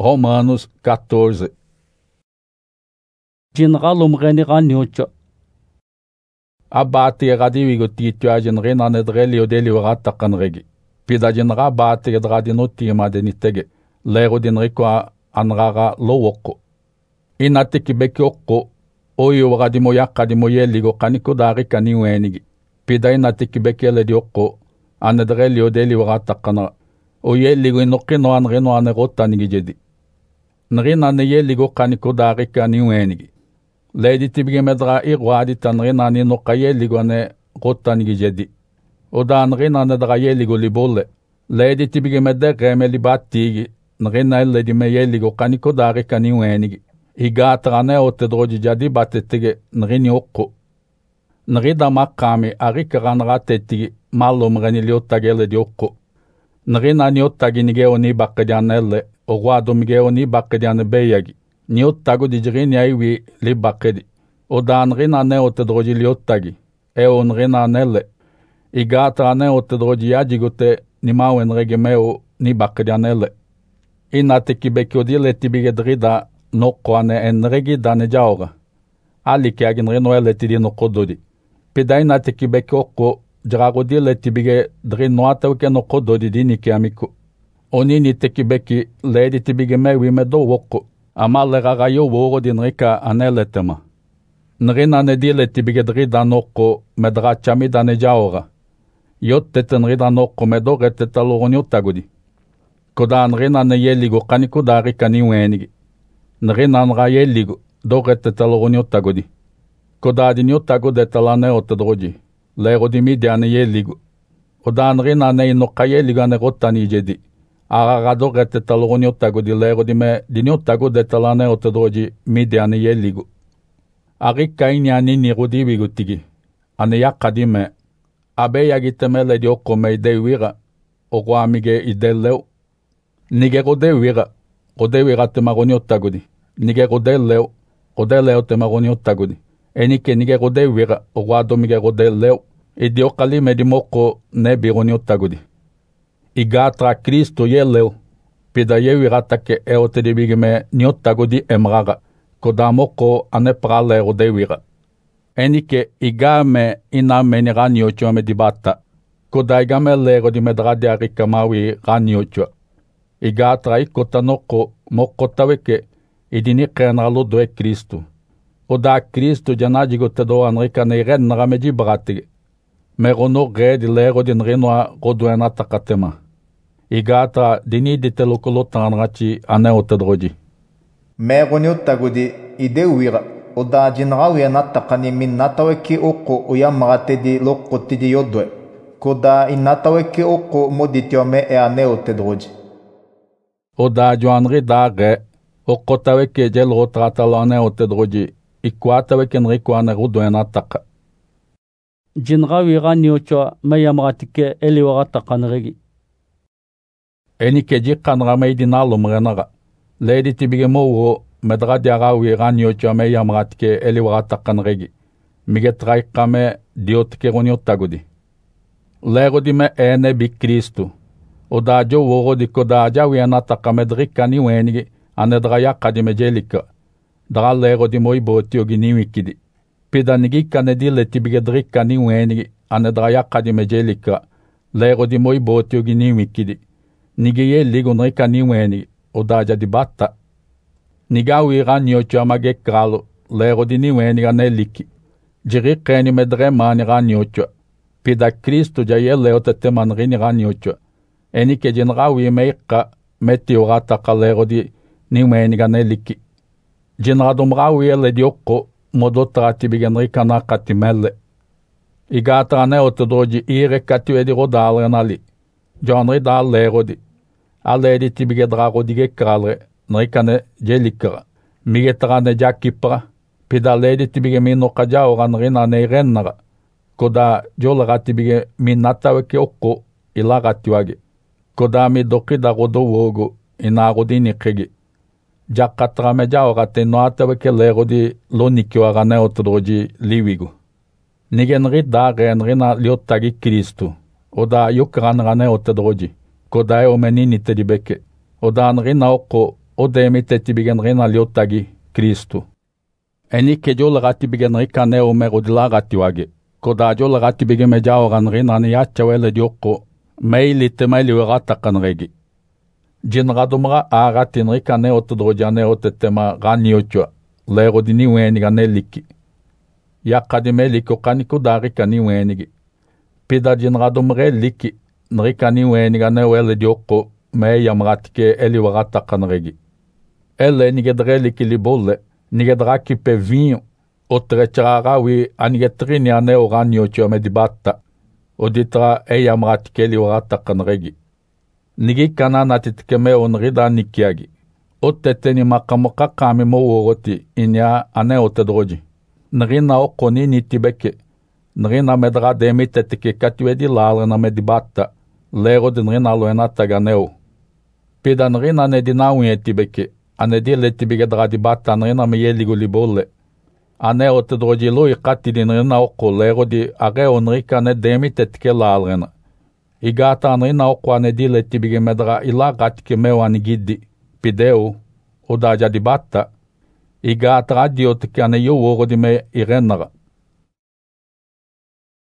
Romanos 14. Jinralum reniraniocho. Abate radivigo tituagen renane drelio deliorata canregi. Pidajin rabate dradino tima denitege. Lero din riqua anrara lowoko. Inatiki bekioko. Oyo radimo yakadimo yeligo kaniko dari kaniwenigi. Pida inatiki bekele dioko. Anedrelio deliorata canra. Oyeligo inokino anreno anerotanigi jedi. Nrinane yeligo kaniko dari kaniwenigi. Lady tibige medra irwadi tanrinani no kayeligo ne rotanigi jedi. Oda nrinane dra yeligo libole. Lady tibige medde reme libatigi. Nrina ledi me yeligo kaniko dari kaniwenigi. Igatrane otedroji jadi batetege nrini okko. Nrida makami arikaranra tetigi malum renili ottagele di okko. Nrina ni ottaginige oni bakkedianelle. Ogwado mige oni bakkediane beyagi. Ni ottago di jirini aiwi li bakkedi. Oda nrina ne otedroji li ottagi. Eo nrina nelle. Igatrane otedroji yajigote ni mawen regemeo ni bakkedianelle. Inate kibekodi le tibige drida nokko ane enregi dane jaoga. Ali kiagin reno ele tidi nokko dodi. Pida inate kibeke okko jiragodi le tibige drino atawke nokko dodi dini kiamiko. Oni ni tekibeki ledi tibige mewi medo wokko. Ama le ragayo woro din rika anele tema. Nrina ne di le tibige drida nokko medra chami dane jaoga. Yotte nrida nokko medo rete taloroni otagodi. Koda nrina ne yeligo kaniko dari kaniwenigi. Nrina nra yeligo do rete taloroni otagodi. Koda dini otagode talane otadroji. Lero di midiane yeligo. Oda nrina ne inoka yeligo ane rotani jedi. Aragado rete taloroni otagodi lero di me dini otagode talane otadroji midiane yeligo. Arika inyani nirudi bigutigi. Ane yakadi me. Abe yagiteme ledi okome ide wira. Ogwa amige ide leo. Nige rode wira temaroni otagodi. Nige rode leo temaroni otagodi. Enike nige rode wira, ogwado mige rode leo. Idi okali medimoko ne bironi otagodi. Igatra Kristo ye leo. Pida ye wira take eote dibigime ni otagodi emraga. Kodamoko ane prale rode wira. Enike igame iname ni raniocho me dibata. Koda igame lero di medradi arikamawi raniocho. Igatra ikotanoko mokotaweke idini kenralo doe Kristo. Oda Kristo janajigo tedo anrika ne ren narameji bratige. Merono redi lero din renoa roduena takatema. Igatra dini ditelokolo tanrachi aneo tedroji. Meronio tagodi ide wira. Oda jinrawi anatakani min nataweki oko uyamrate di loko tidi yodwe. Koda inataweki oko moditiome e aneo tedroji. Oda joanri dage, okotaweke jel rotratalane otedroji, ikwataweke nrikwane ruduena taka. Jinrawi raniocho mayamratike eliwaratakanregi. Enike jikanra meidinalum renaga. Ledi tibige mowo medradiarawi raniocho mayamratike eliwaratakanregi. Migetraikame diotike roniotagodi. Lero di me ene bi Kristo. Oda jo woro di koda jawi anataka medrika ni wenigi anedra yakadi mejelika. Dra lero di moi boti ogi ni wikidi. Pida nigi kanedi le tibige drika ni wenigi anedra yakadi mejelika. Lero di moi boti ogi ni wikidi. Nigi ye ligo nrika ni wenigi. Oda jadi bata. Nigawi raniocho amage kralo. Lero di ni wenigi aneliki. Jiri keni medre mani raniocho. Pida Kristo jaye leo teteman rini raniocho. Enike jinrawi meika metiorata kalero di niweniga neliki. Jinradum rawi ele di okko modotra tibigenri kana katimelle. Igatra ne otodroji ire katiwe di rodalre nali. Jonri dal lero di. Ale di tibigedrago dige kralre nrikane jelikra. Migetra ne jakipra. Pida ledi tibige mino kajaoran rina ne rennara. Koda jolra tibige minataweke okko ilagatiwage. Kodami dokida rodo wogo inarodini kegi. Jakatra mejaora te noataweke lero di lonikio arane otodroji liwigo. Nigen rida rena liotagi Kristo. Oda yukran rane otodroji. Koda e omenini tedibeke. Oda rina oko o demite tibigen rena liotagi Kristu. Eni ke jo lagati bigen rikane o mero dilagati wage. Koda jo lagati bigen me jaoran rena ni yachawele diokko meilite meili wegatakan regi. Jinradumra agatin rikane o tudrojane o tetema ganiochwa. Lero dini weniga neliki. Yakadime liko kaniko darikani wenigi. Pida jinradumre liki. Nrikani weniga ne wele diokko me yamratike eli wegatakan regi. Ele nigedre liki libolle. Nigedra kipe vinho. O trechararawi anigetrini ane o ganiochwa me dibatta. O ditra e yamratike eli wegatakan regi. Nigi kanana titkeme onrida nikiagi. O teteni makamoka kami mo wogoti inya ane o tedroji. Nrina o koni nitibeke. Nrina medra demi tetike katiwedi lalrena medibata. Lero di nrina loena taganeo. Pida nrina nedina unye tibeke. Anedi letibige dra dibata nrina me yeligo libole. Ane o tedroji lo ikati di nrina oko lero di age onrika ne demi tetike lalrena. Igata nrina oko anedi letibige medra ila gatike meo anigidi. Pideu, o da jadi batta, iga atradio te kane yo woro di me irenara.